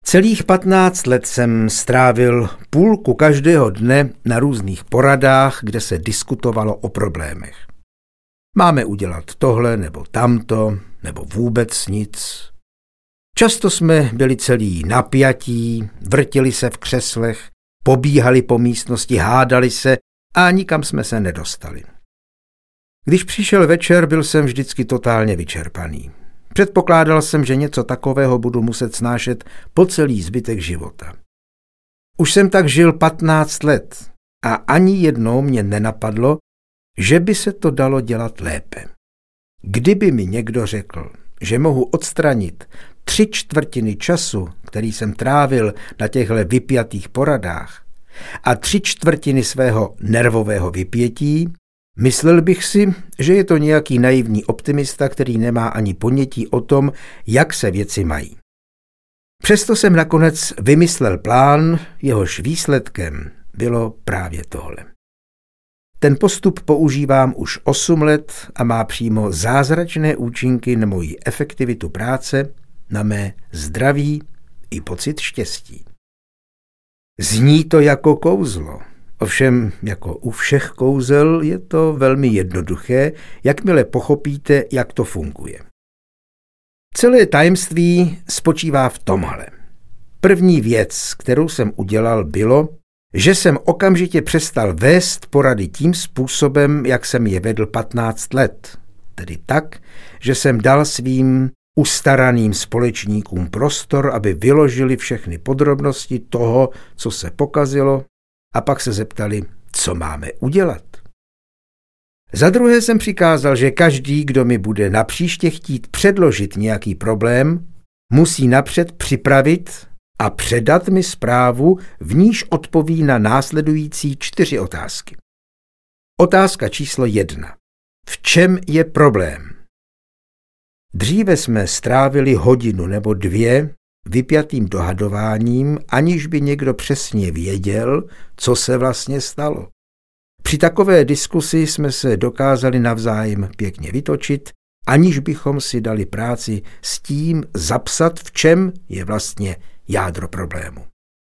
Celých 15 let jsem strávil půlku každého dne na různých poradách, kde se diskutovalo o problémech. Máme udělat tohle nebo tamto, nebo vůbec nic. Často jsme byli celí napjatí, vrtili se v křeslech, pobíhali po místnosti, hádali se a nikam jsme se nedostali. Když přišel večer, byl jsem vždycky totálně vyčerpaný. Předpokládal jsem, že něco takového budu muset snášet po celý zbytek života. Už jsem tak žil 15 let a ani jednou mě nenapadlo, že by se to dalo dělat lépe. Kdyby mi někdo řekl, že mohu odstranit 3/4 času, který jsem trávil na těchto vypjatých poradách, a 3/4 svého nervového vypětí, myslel bych si, že je to nějaký naivní optimista, který nemá ani ponětí o tom, jak se věci mají. Přesto jsem nakonec vymyslel plán, jehož výsledkem bylo právě tohle. Ten postup používám už 8 let a má přímo zázračné účinky na moji efektivitu práce, na mé zdraví i pocit štěstí. Zní to jako kouzlo. Ovšem, jako u všech kouzel, je to velmi jednoduché, jakmile pochopíte, jak to funguje. Celé tajemství spočívá v tomhle. První věc, kterou jsem udělal, bylo, že jsem okamžitě přestal vést porady tím způsobem, jak jsem je vedl 15 let. Tedy tak, že jsem dal svým ustaraným společníkům prostor, aby vyložili všechny podrobnosti toho, co se pokazilo, a pak se zeptali, co máme udělat. Za druhé jsem přikázal, že každý, kdo mi bude napříště chtít předložit nějaký problém, musí napřed připravit a předat mi zprávu, v níž odpoví na následující 4 otázky. Otázka číslo 1. V čem je problém? Dříve jsme strávili 1 hodinu nebo 2 vypjatým dohadováním, aniž by někdo přesně věděl, co se vlastně stalo. Při takové diskusi jsme se dokázali navzájem pěkně vytočit, aniž bychom si dali práci s tím zapsat, v čem je vlastně jádro problému.